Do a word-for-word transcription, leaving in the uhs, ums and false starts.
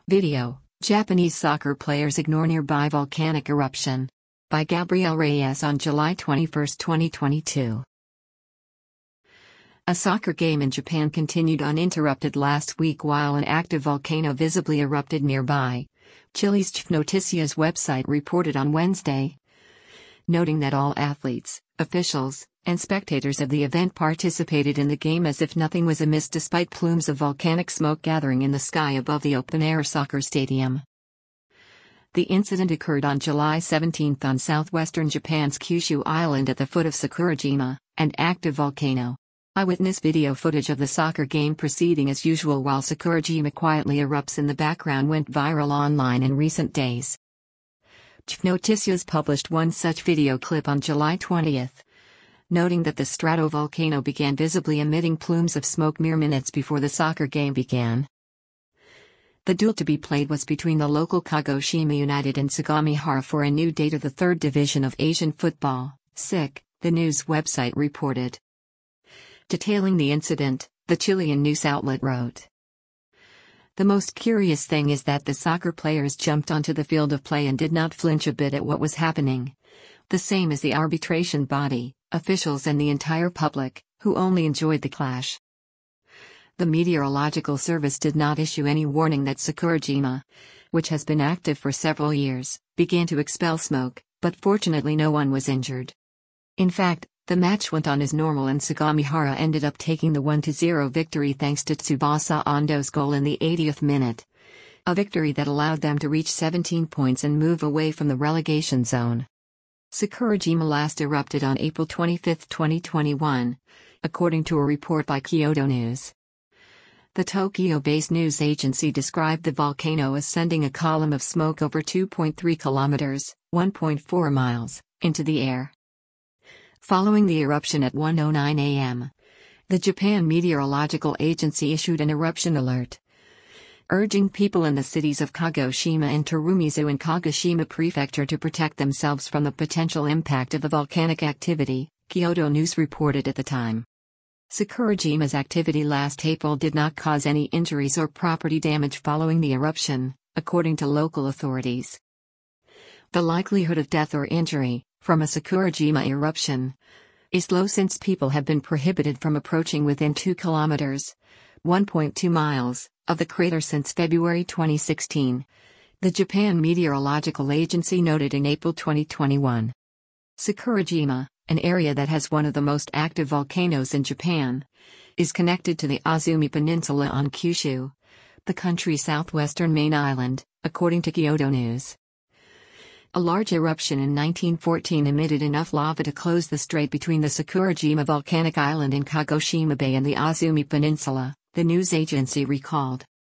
Video: Japanese soccer players ignore nearby volcanic eruption. By Gabriel Reyes on July twenty-first, twenty twenty-two. A soccer game in Japan continued uninterrupted last week while an active volcano visibly erupted nearby, Chile's Ch Noticias website reported on Wednesday, noting that all athletes, officials, and spectators of the event participated in the game as if nothing was amiss despite plumes of volcanic smoke gathering in the sky above the open-air soccer stadium. The incident occurred on July seventeenth on southwestern Japan's Kyushu Island at the foot of Sakurajima, an active volcano. Eyewitness video footage of the soccer game proceeding as usual while Sakurajima quietly erupts in the background went viral online in recent days. Ch Noticias published one such video clip on July twentieth, noting that the stratovolcano began visibly emitting plumes of smoke mere minutes before the soccer game began. The duel to be played was between the local Kagoshima United and Sagamihara for a new date of the third division of Asian football, S I C, the news website reported. Detailing the incident, the Chilean news outlet wrote, "The most curious thing is that the soccer players jumped onto the field of play and did not flinch a bit at what was happening. The same as the arbitration body, officials and the entire public, who only enjoyed the clash." The Meteorological Service did not issue any warning that Sakurajima, which has been active for several years, began to expel smoke, but fortunately no one was injured. In fact, the match went on as normal and Sagamihara ended up taking the one to zero victory thanks to Tsubasa Ando's goal in the eightieth minute. A victory that allowed them to reach seventeen points and move away from the relegation zone. Sakurajima last erupted on April twenty-fifth, twenty twenty-one, according to a report by Kyodo News. The Tokyo-based news agency described the volcano as sending a column of smoke over two point three kilometers, one point four miles, into the air. Following the eruption at one oh nine a m, the Japan Meteorological Agency issued an eruption alert, urging people in the cities of Kagoshima and Tarumizu in Kagoshima Prefecture to protect themselves from the potential impact of the volcanic activity, Kyodo News reported at the time. Sakurajima's activity last April did not cause any injuries or property damage following the eruption, according to local authorities. The likelihood of death or injury from a Sakurajima eruption is low since people have been prohibited from approaching within two kilometers, one point two miles, of the crater since February twenty sixteen, the Japan Meteorological Agency noted in April twenty twenty-one. Sakurajima, an area that has one of the most active volcanoes in Japan, is connected to the Azumi Peninsula on Kyushu, the country's southwestern main island, according to Kyodo News. A large eruption in nineteen fourteen emitted enough lava to close the strait between the Sakurajima volcanic island in Kagoshima Bay and the Azumi Peninsula, the news agency recalled.